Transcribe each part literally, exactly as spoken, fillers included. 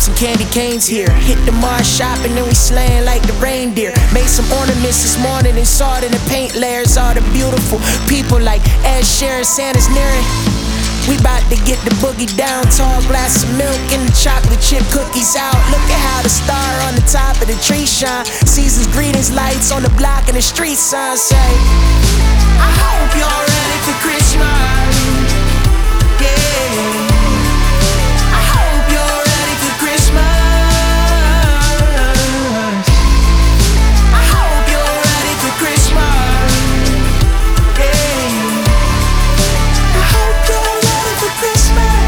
some candy canes here. Hit the Mars shop and then we slaying like the reindeer. Made some ornaments this morning and saw it in the paint layers. All the beautiful people like Ed Sheeran, Santa's near it. We bout to get the boogie down. Tall glass of milk and the chocolate chip cookies out. Look at how the star on the top of the tree shine. Season's greetings, lights on the block and the street signs say, I hope you're ready for Christmas. Yeah, I hope you're ready for Christmas. I hope you're ready for Christmas. Yeah, I hope you're ready for Christmas.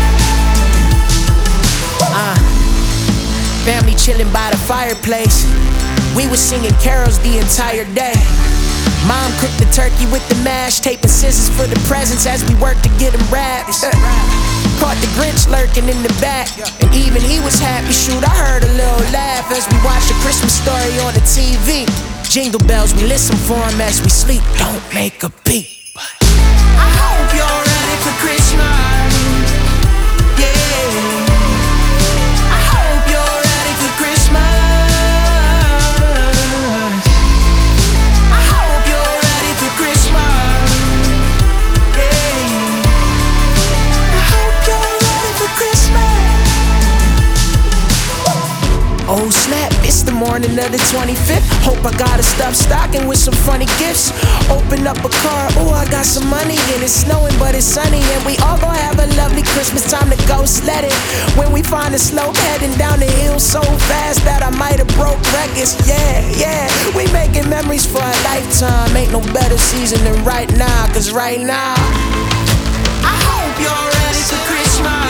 Uh, family chilling by the fireplace. We was singing carols the entire day. Mom cooked the turkey with the mash, taping scissors for the presents as we worked to get them wrapped. Caught the Grinch lurking in the back, and even he was happy. Shoot, I heard a little laugh as we watched a Christmas Story on the T V. Jingle bells, we listen for him as we sleep. Don't make a beat. I hope you're ready for Christmas. Yeah, I hope you're ready for Christmas. Oh snap, it's the morning of the twenty-fifth. Hope I got a stuffed stocking with some funny gifts. Open up a car, oh I got some money in it. Snowing but it's sunny and we all gon' have a lovely Christmas. Time to go sledding. When we find a slope heading down the hill so fast that I might have broke records. Yeah, yeah, we making memories for a lifetime. Ain't no better season than right now, cause right now I hope you're ready for Christmas.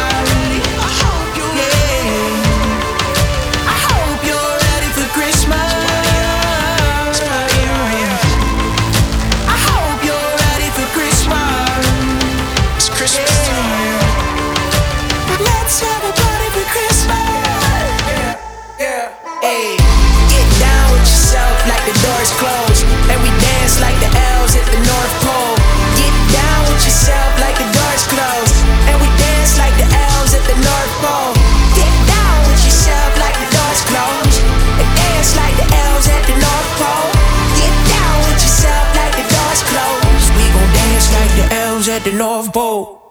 Closed, and we dance like the elves at the North Pole. Get down with yourself like the doors closed, and we dance like the elves at the North Pole. Get down with yourself like the doors closed, and dance like the elves at the North Pole. Get down with yourself like the doors closed. We gon' dance like the elves at the North Pole.